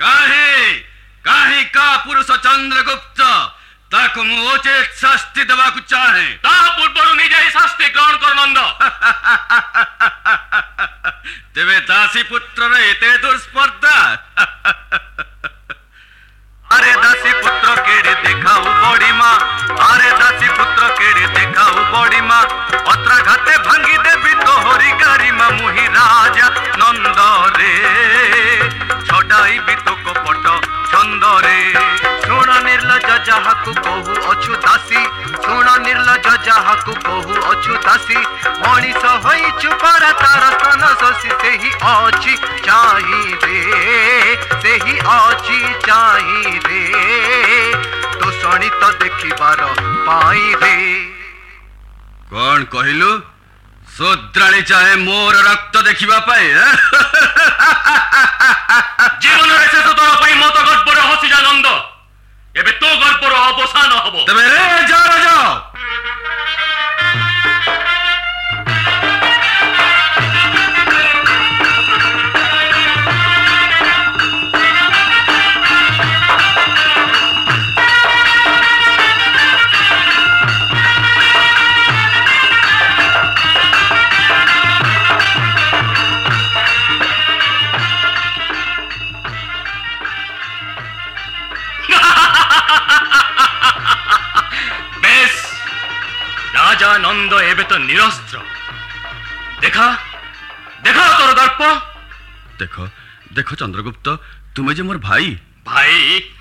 काहे का पुरुष चंद्रगुप्त ताकु उचित शास्ति देवाकु चाहे ता पूर्वरु निजे शास्ति ग्रहण कर नंद। तेबे दासी पुत्र एते दुर्स्पर्धा। अरे दासी पुत्र केड़े देखाऊ बड़ी माँ, अरे दासी पुत्र केड़े देखाऊ बड़ी माँ, पत्र घाते भांगी देवी तोहरी गाड़ी माँ मुही राजा नंद रे छड़ाई भी तो कपट छंद रे। शुण निर्लज जहाकु कहू अछु दासी, शुण निर्लज जहाकु कहू अछु दासी, मनीष होई चुपारा तार स्तन शशि सेही अछि चाहिए, सेही अछि चाहिए तो शणी तो देखिबार पाई रे। कौन कहिलु? शूद्राणी चाहे मोर रक्त देखिबा पाए। जीवन रे शेष तोर पई मत गर्भर हसी जा नंद। एबे तो गर्भर अवसान हबो। तबे रे जा राजा। राजा नंद एबे तो निरस्त्र। देखा देखा तोर दर्प। देखो देखो चंद्रगुप्त तुम्हें जे मोर भाई भाई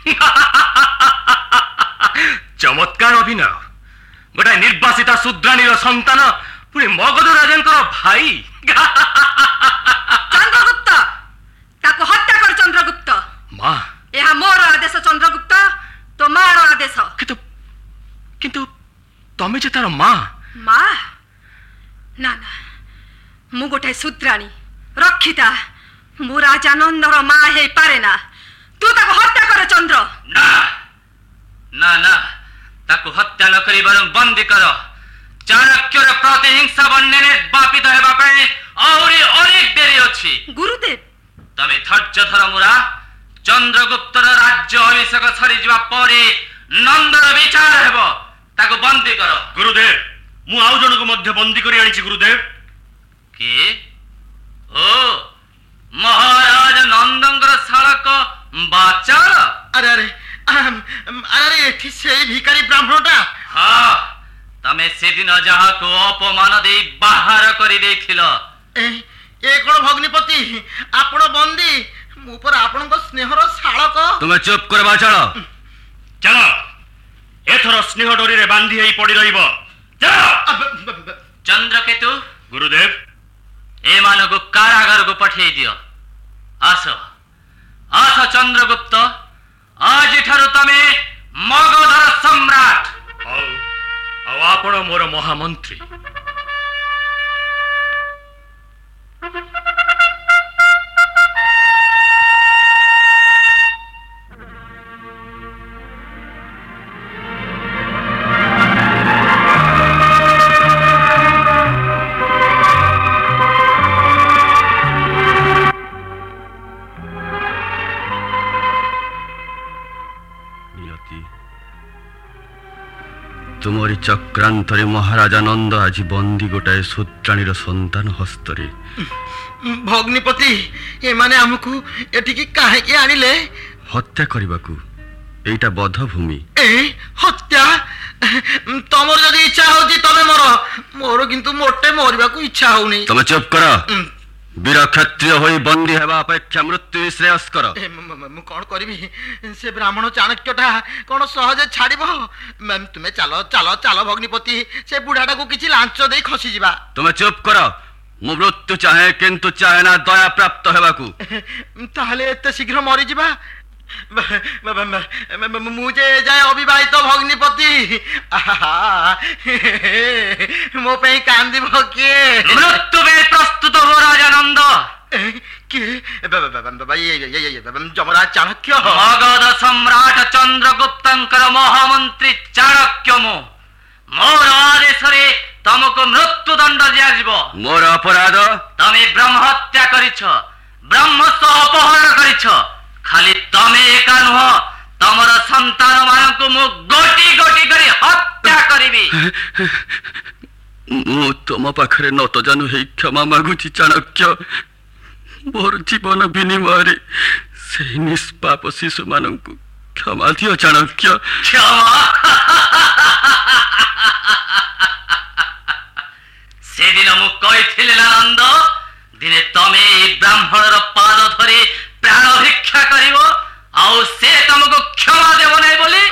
चमत्कार अभिनय। गोटे निर्वासिता शूद्राणी संतान पुणी मगध राजा भाई। चंद्रगुप्त ताको हत्या कर। चंद्रगुप्त माँ यह मोर आदेश। चंद्रगुप्त तो मार आदेश। किंतु किंतु तमे जे तार माँ। माँ ना ना मु गोटे शूद्राणी रक्षिता। मु राजा नंदर माँ हे पारे ना। तू ताको हत्या कर चंद्र। ना ना ना ताको हत्या न करी बरं बंदी कर। चाणक्यर प्रतिहिंसा बन्ने बापित हेबा पई औरी अनेक देरी अछि। गुरुदेव तमे धैर्य धर मुरा। चंद्रगुप्तर राज्य अभिषेक छरी जिबा परे नंदर विचार हेबो। ताको बंदी कर। गुरुदेव मु आउ जन को मध्य बंदी करी आनी छी। गुरुदेव के ओ महाराज नंदंगर शालक बाचार। अरे अरे अरे एठी से भिखारी ब्राह्मणटा। हाँ तमे से दिन जहा को अपमान दे बाहर करी देथिल। ए कोन भग्निपति आपण बंदी मु पर आपण को स्नेहर शालक। तुम्हें चुप कर बाचार। चलो एथर स्नेह डोरी रे बांधी हेई पड़ी रहिबो। चंद्रकेतु गुरुदेव ए मानो को कारागार को पठे दियो। आस आस चंद्रगुप्त आज ठारू तमे मगधर सम्राट। आउ आपण मोर महामंत्री। तुमरी चक्रांतरे महाराजा नंद आज बंदी गोटाए शूद्राणी संतान हस्तरे। भग्निपति ए माने हमकु एठी की काहे के आनिले? हत्या करबाकू। एटा बध भूमि। ए हत्या तमर जदी इच्छा होजी तमे मरो। मोर किंतु मोटे मरबाकू इच्छा होउनी। तमे चुप कर। वीर क्षत्रिय होई बंदी हेबा अपेक्षा मृत्यु श्रेयस कर। मु कोन करबी? से ब्राह्मण चाणक्यटा कोन सहजे छाड़िबो? तुमे चलो चलो चलो भग्निपति से बुढ़ाटा को किछि लांच देई खसी जिबा। तुमे चुप कर। मु मृत्यु चाहे किंतु चाहे ना दया प्राप्त हेबाकू। ताहले एते शीघ्र मरि जिबा? मुझे जाए अविवाहित भग्निपति मो पे कांदिब के? मृत्यु में प्रस्तुत हो राजा नंद। जमराज चाणक्य मगध सम्राट चंद्रगुप्तंकर महामंत्री चाणक्य मोर आदेश रे तमको मृत्यु दंड दिया। मोर अपराध तमे ब्रह्म हत्या करिछ, ब्रह्मस्व अपहरण करिछ। खाली ମୁଁ ତମ ପାଖରେ ନତଜାନୁ ହେଇ କ୍ଷମା ମାଗୁଛି ଚାଣକ୍ୟ। ମୋର ଜୀବନ ବିନିମୟରେ ସେହି ନିଷ୍ପାପ ଶିଶୁମାନଙ୍କୁ କ୍ଷମା ଦିଅ ଚାଣକ୍ୟ। ସେଦିନ ମୁଁ କହିଥିଲି ନା ନନ୍ଦ, ଦିନେ ତମେ ଏ ବ୍ରାହ୍ମଣର ପାଦ ଧରି ପ୍ରାଣ ଭିକ୍ଷା କରିବ, ଆଉ ସେ ତମକୁ କ୍ଷମା ଦେବ ନାହିଁ ବୋଲି।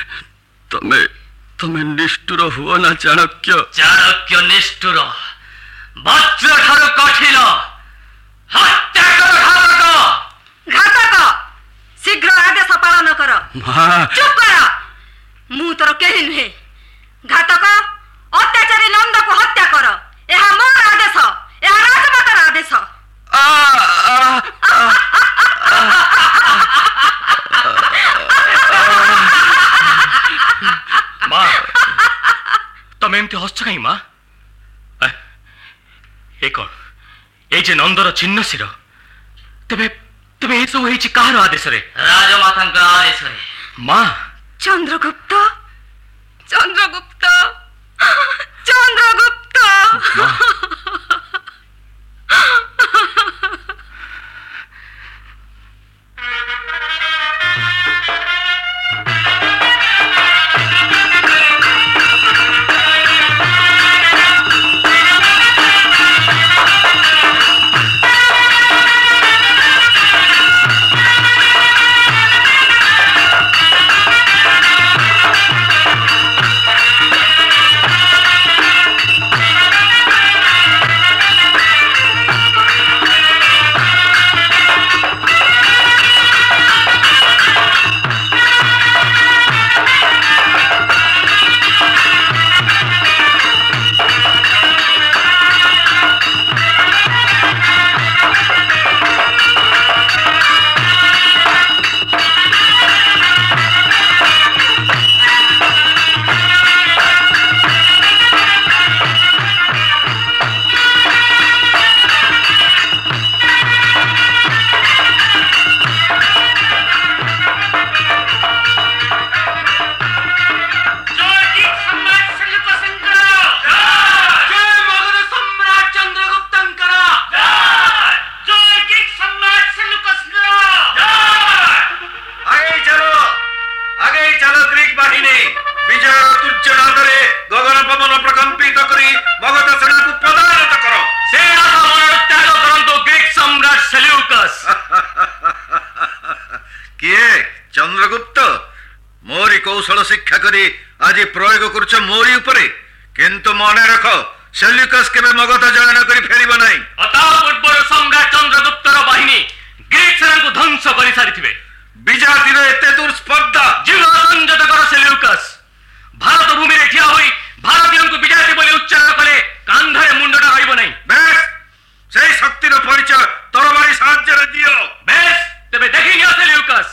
ତମେ ନିଷ୍ଠୁର ହୁଅ ନା ଚାଣକ୍ୟ। ଚାଣକ୍ୟ ନିଷ୍ଠୁର, ବଜ୍ର ଠାରୁ କଠିନ। ହତ୍ୟା କର ଘାତକ। ଘାତକ, ଶୀଘ୍ର ଆଦେଶ ପାଳନ କର। ଚୁପ କର, ମୁଁ ତୋର କେହି ନୁହେଁ। ଘାତକ, ଅତ୍ୟାଚାରୀ ନନ୍ଦକୁ ହତ୍ୟା କର। ଏହା ମୋର ଆଦେଶ, ଏହା ରାଜମାତାର ଆଦେଶ। ମା, ତମେ ଏମିତି ହସୁଛ କାହିଁ ମା? ଏ କଣ, ଏଇ ଯେ ନନ୍ଦର ଚିହ୍ନ ଶିର, ତେବେ ତେବେ ଏସବୁ ହେଇଛି କାହାର ଆଦେଶରେ? ରାଜମାତାଙ୍କ ଆଦେଶରେ। ମା, ଚନ୍ଦ୍ରଗୁପ୍ତ, ଚନ୍ଦ୍ରଗୁପ୍ତ, ଚନ୍ଦ୍ରଗୁପ୍ତ। चंद्रगुप्त मोरी कौशल शिक्षा करी आज प्रयोग करुछ मोरी उपरे, किंतु मने रख सेल्यूकस केबे मगध जय न करी फेरिबो नाही। अता पूर्वर सम्राट चंद्रगुप्तर बाहिनी ग्रीक सेनाको ध्वंस करि सारिथिबे। विजातिर एते दूर स्पर्धा जीव संजत कर सेल्यूकस। भारत भूमि रे ठिया होई भारतीयनको विजय बोली उच्चारण कले कांधरे मुंडटा रहइबो नाही। बेस सेई शक्तिर परिचय तरबारी साहाय्य रे दियो। बेस तबे देखि लियो सेल्यूकस।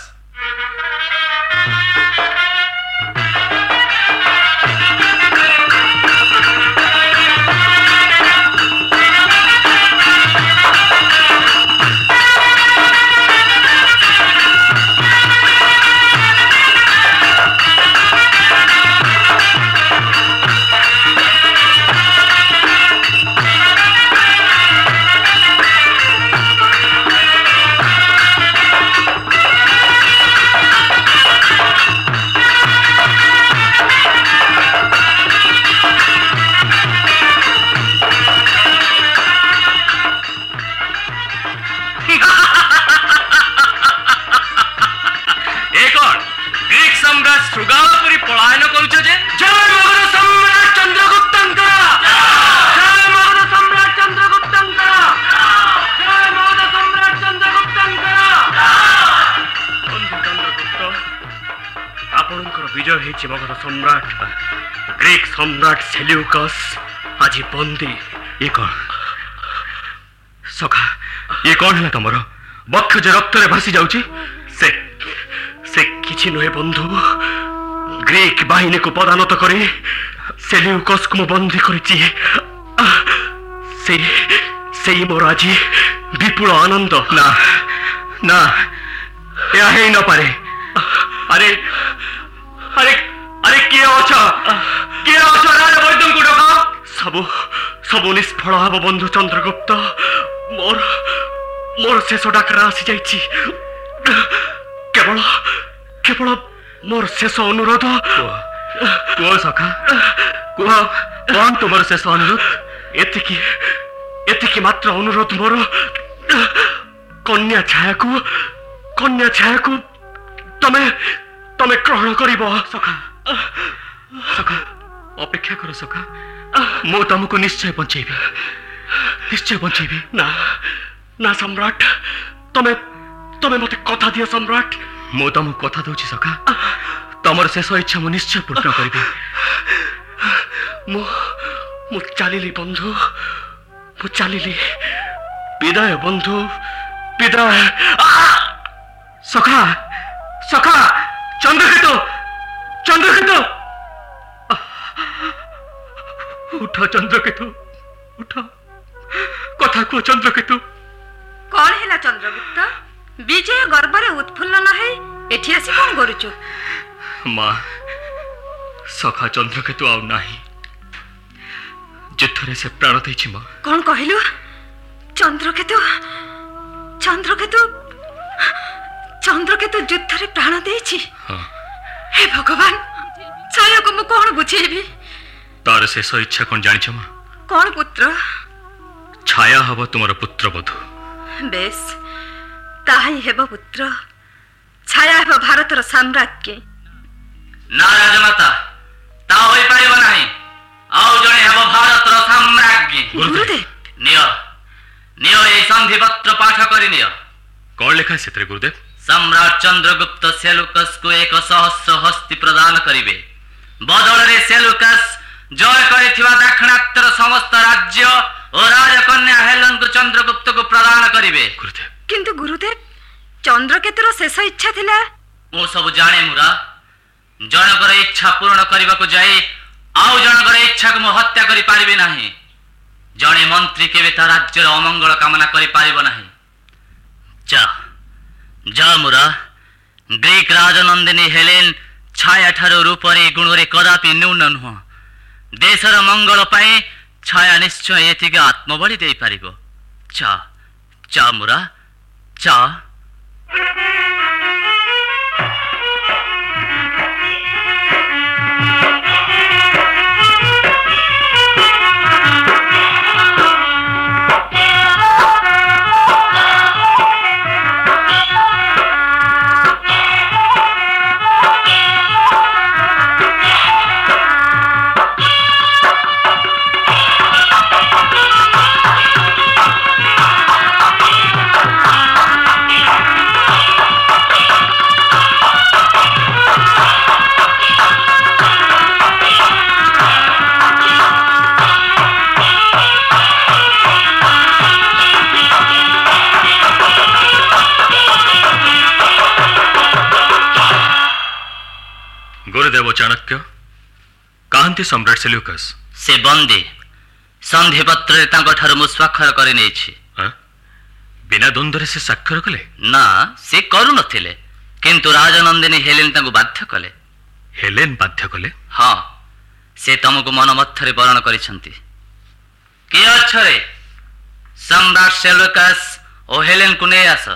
मगध सम्राट ग्रीक सम्राट सेल्यूकस आज बंदी। ये कौन सखा, ये कौन है तुमर बक्ष जे रक्त रे भासी जाउची? से किछि नुहे बंधु, ग्रीक बाहिनी को पदानत करे सेल्यूकस को बंदी करिछि। से मोर आज विपुल आनंद। ना ना, या हे न पारे। अरे अरे अरे किए अछ राजा वैद्यଙ୍କୁ डक सबु सबु निष्फल हब बंधु चंद्रगुप्त मोर मोर शेष डाकरा आसी जाइछि केवल केवल मोर शेष अनुरोध कुह सखा कुह कौन तुम शेष अनुरोध एतिकी एतिकी मात्र अनुरोध मोर कन्या छाया को तमे तमे ग्रहण करिब सखा सखा अपेक्षा कर सखा मु तुमको निश्चय बंचेबी ना ना सम्राट तमे तमे मते कथा दियो सम्राट मु तुमको कथा दउछि सखा तमर शेष इच्छा मु निश्चय पूर्ण करिबी मु चालिली बंधु मु चालिली विदाय बंधु विदाय सखा सखा चंद्रकेतु उठ चंद्रकेतु उठ कथा को चंद्रकेतु कौन है चंद्रगुप्त विजय गर्व रे उत्फुल्ल न है एठी आसी कोन करूछु मां सखा चंद्रकेतु आउ नाही युद्ध रे से प्राण दैछि मां कौन कहलु चंद्रकेतु चंद्रकेतु चंद्रकेतु युद्ध रे प्राण दैछि हे भगवान छाया को मु कोन बुझेबी तार शेष इच्छा कोन जानिछ मां कौन पुत्र छाया हब तुमर पुत्र बधु बेस ताही हेब पुत्र छाया हेब भारतर साम्राज्ञी ना राजमाता ता होई परिबो नाही आउ जणे हेब भारतर साम्राज्ञी गुरुदेव नियो नियो ए संधि पत्र पाठ करि नियो कौन लिखा है सेतरे गुरुदेव सम्राट चंद्रगुप्त सेलुकस को 100 हस्ती प्रदान करिवे बदल रे सेलुकस जय करिथिबा दक्षिणात्तर समस्त राज्य और राजकन्या हेलेन को चंद्रगुप्त को प्रदान करिवे गुरुदेव किंतु गुरुदेव चंद्रकेतुर शेष इच्छा थिला मु सब जाने मुरा जनकर इच्छा पूर्ण करबा को जाई आउ जनकर इच्छा को हत्या करि पारिबे नाही जणे मंत्री केबे ता राज्यर अमंगल कामना करि पारिबो नाही जा जा मुरा ग्रीक राजनंदिनी हेलेन छाया ठारो रूपरे गुणरे कदापि न्यून नुह देशर मंगल पाए छाया निश्चय एतिक आत्मबली दे पारिबो जा जा मुरा जा गुरुदेव चाणक्य कहते सम्राट सेल्यूकस से बंदी संधि पत्र तांको ठार मु स्वाक्षर करि नै छी बिना द्वंद्व से स्वाक्षर कले ना से करू नथिले किंतु राजनंदिनी हेलेन तांको बाध्य कले हेलेन बाध्य कले हां से तमको मन मथरे वर्ण करिसंती के अछरे सम्राट सेल्यूकस ओ हेलेन को नै आस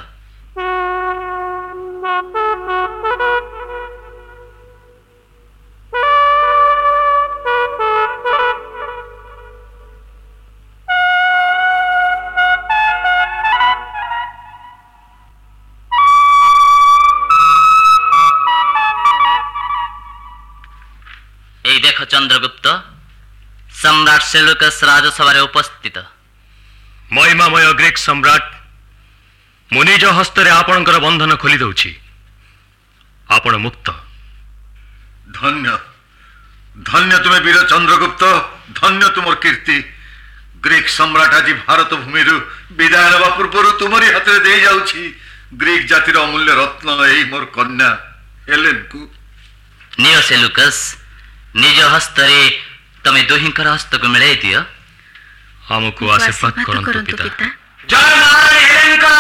देख चंद्रगुप्त सम्राट सेल्यूकस राजसभा उपस्थित महिमामय ग्रीक सम्राट मु निज हस्ତରେ आपणकर बंधन खोली दउछि आपण मुक्त धन्य धन्य तुमे वीर चंद्रगुप्त धन्य तुमर कीर्ति ग्रीक सम्राट आज भारत भूमि विदाय नवा पूर्व तुमरी हाथ में दे जाउछि ग्रीक जातिर अमूल्य रत्न एई मोर कन्या हेलेन को नियो सेल्यूकस निज हस्तरे तमे दोहिंकर हस्त को मिलाई दियो हमको आशीर्वाद करंतु पिता जय महारानी हेलेन का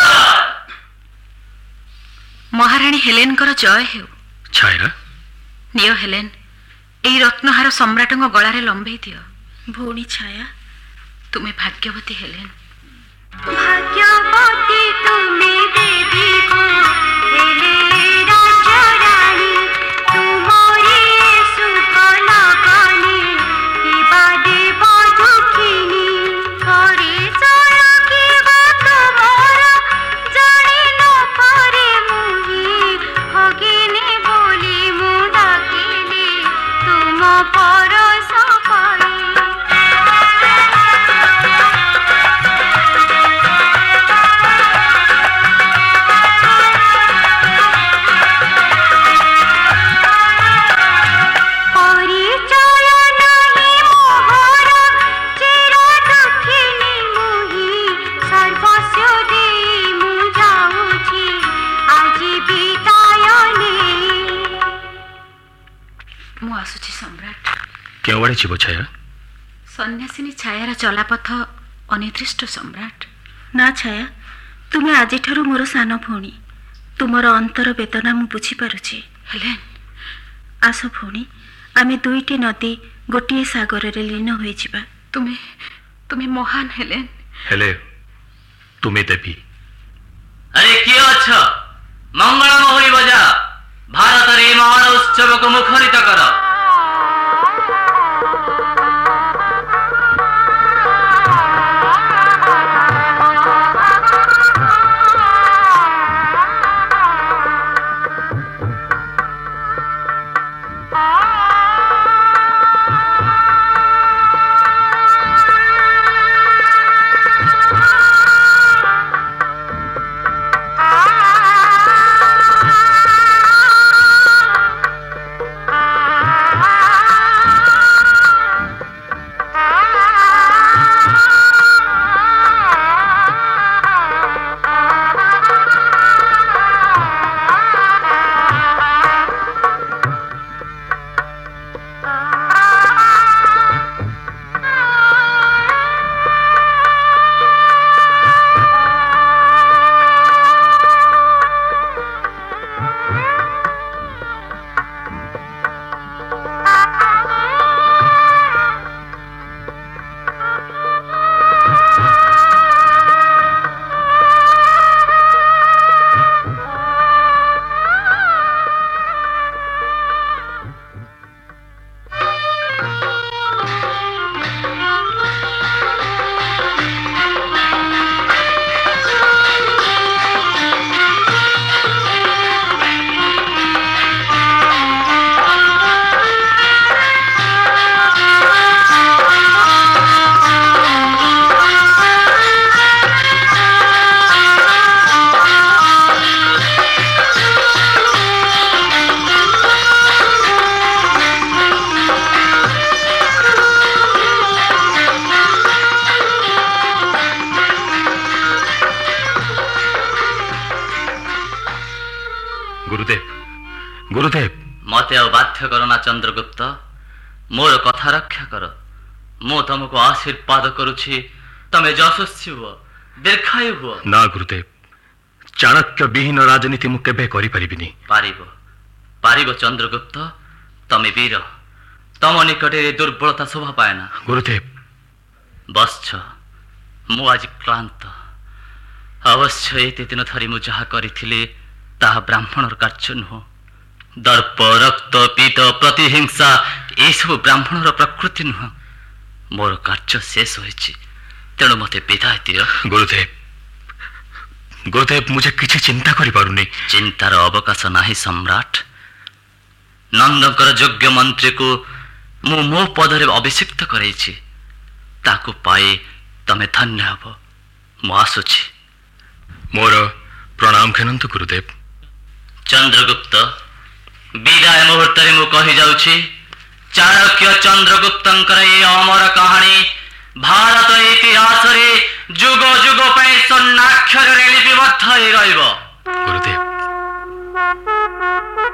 महारानी हेलेन कर जय हेउ छाया नियो हेलेन एई रत्नहार सम्राटଙ୍କ गळारे लंबेई दियो। भौणी छाया तुम्हें भाग्यवती हेलेन। भाग्यवती तुम्हें देवी को हेले राजा रानी तुम्हारी शुभ लगनी विवादे बधुखिनी घरे सड़की तुम्हार जानी न पारे मुही भगिनी बोली मु डाकिली तुम परस पाई। केवड़े जीव छाया? सन्यासिनी छायार चलापथ अनिर्दिष्ट सम्राट। ना छाया तुम्हें आज मोर सान भौणी तुमर अंतर वेदना मु बुझी पारुछि। हेलेन आस भौणी आमे दुईटी नदी गोटे सागर रे लीन होई जिबा। तुम्हें महान हेलेन। हेले तुम्हें देवी। अरे किए अछ मंगल मोहरी बजा भारत रे महान उत्सव को मुखरित कर। गुरुदेव मते बाध्य करो ना चंद्रगुप्त मोर कथा रक्षा कर। मु तुमको आशीर्वाद करुछि तमे यशस्वी हुओ दीर्घायु हुओ। ना गुरुदेव चाणक्य विहीन राजनीति मु केबे करि परिबिनी। पारिबो चंद्रगुप्त तमे वीर तम निकटे दुर्बलता शोभा पाएना। गुरुदेव बस्छ मु आज क्लांत अवश्य एते दिन थरी मु जहा करिथिले ताहा ब्राह्मणर कार्य नुह। दर्प रक्त पीत प्रतिहिंसा ये सब ब्राह्मणर प्रकृति नुह। मोर कार्य शेष होइछि तेणु मते विदाय दियो। गुरुदेव मुझे किछि चिंता करि पारुनी। चिंतार अवकाश नाही सम्राट। नंदकर योग्य मंत्री को मु मो पदरे अभिषिक्त करैछि ताकु पाए तमे धन्य हब। मु आसुछि। मोर प्रणाम खेनंतु गुरुदेव। चंद्रगुप्त विदाय मुहूर्त मु कहि जाउछि चाणक्य चंद्रगुप्तंकर ये अमर कहानी भारत इतिहास रे जुग जुग पय स्वर्णाक्षर रे लिपिबद्ध होई रहइबो। गुरुदेव